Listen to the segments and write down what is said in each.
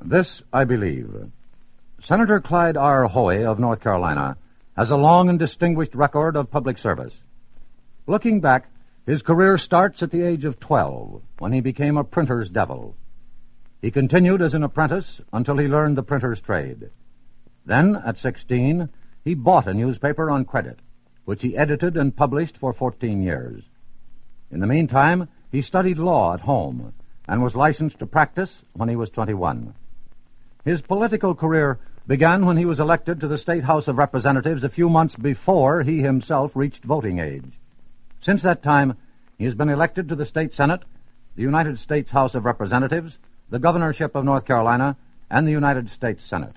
This I believe. Senator Clyde R. Hoey of North Carolina has a long and distinguished record of public service. Looking back, his career starts at the age of 12, when he became a printer's devil. He continued as an apprentice until he learned the printer's trade. Then, at 16, he bought a newspaper on credit, which he edited and published for 14 years. In the meantime, he studied law at home and was licensed to practice when he was 21. His political career began when he was elected to the State House of Representatives a few months before he himself reached voting age. Since that time, he has been elected to the State Senate, the United States House of Representatives, the governorship of North Carolina, and the United States Senate.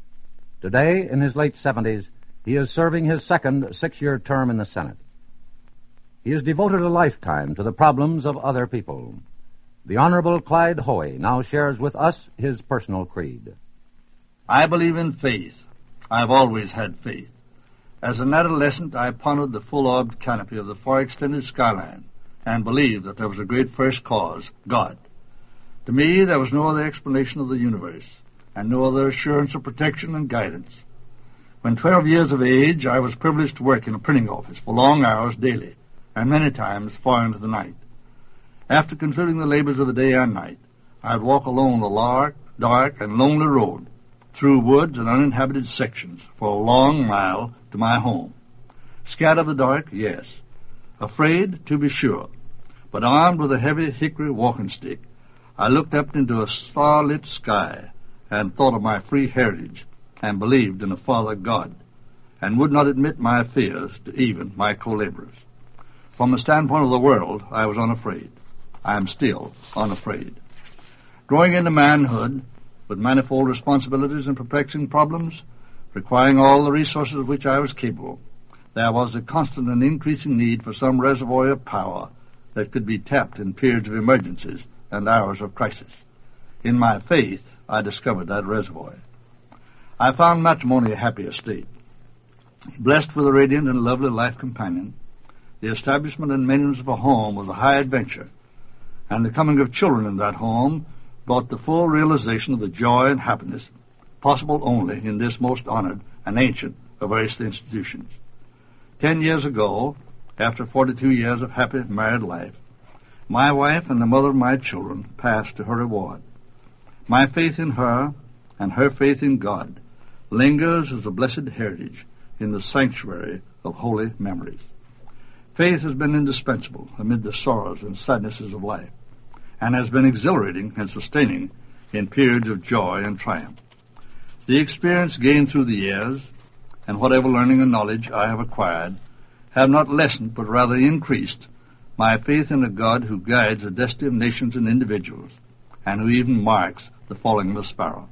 Today, in his late 70s, he is serving his second 6-year term in the Senate. He has devoted a lifetime to the problems of other people. The Honorable Clyde Hoey now shares with us his personal creed. I believe in faith. I've always had faith. As an adolescent, I pondered the full-orbed canopy of the far-extended skyline and believed that there was a great first cause, God. To me, there was no other explanation of the universe and no other assurance of protection and guidance. When 12 years of age, I was privileged to work in a printing office for long hours daily and many times far into the night. After concluding the labors of the day and night, I'd walk alone the dark and lonely road through woods and uninhabited sections for a long mile to my home. Scared of the dark, yes. Afraid, to be sure. But armed with a heavy hickory walking stick, I looked up into a starlit sky and thought of my free heritage and believed in a Father God and would not admit my fears to even my co-laborers. From the standpoint of the world, I was unafraid. I am still unafraid. Growing into manhood, with manifold responsibilities and perplexing problems, requiring all the resources of which I was capable, there was a constant and increasing need for some reservoir of power that could be tapped in periods of emergencies and hours of crisis. In my faith, I discovered that reservoir. I found matrimony a happy estate. Blessed with a radiant and lovely life companion, the establishment and maintenance of a home was a high adventure, and the coming of children in that home brought the full realization of the joy and happiness possible only in this most honored and ancient of our institutions. 10 years ago, after 42 years of happy married life, my wife and the mother of my children passed to her reward. My faith in her and her faith in God lingers as a blessed heritage in the sanctuary of holy memories. Faith has been indispensable amid the sorrows and sadnesses of life, and has been exhilarating and sustaining in periods of joy and triumph. The experience gained through the years, and whatever learning and knowledge I have acquired, have not lessened but rather increased my faith in a God who guides the destiny of nations and individuals, and who even marks the falling of a sparrow.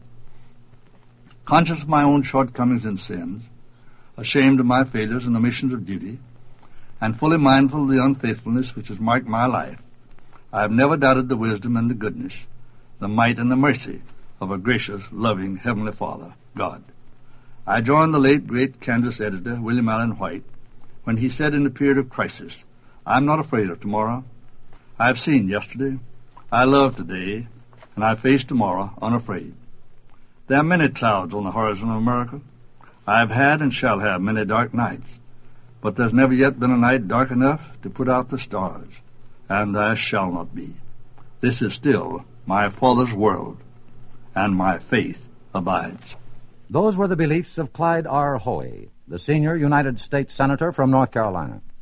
Conscious of my own shortcomings and sins, ashamed of my failures and omissions of duty, and fully mindful of the unfaithfulness which has marked my life, I have never doubted the wisdom and the goodness, the might and the mercy of a gracious, loving Heavenly Father, God. I joined the late, great Kansas editor, William Allen White, when he said in a period of crisis, I'm not afraid of tomorrow. I have seen yesterday, I love today, and I face tomorrow unafraid. There are many clouds on the horizon of America. I have had and shall have many dark nights, but there's never yet been a night dark enough to put out the stars, and there shall not be. This is still my Father's world, and my faith abides. Those were the beliefs of Clyde R. Hoey, the senior United States Senator from North Carolina.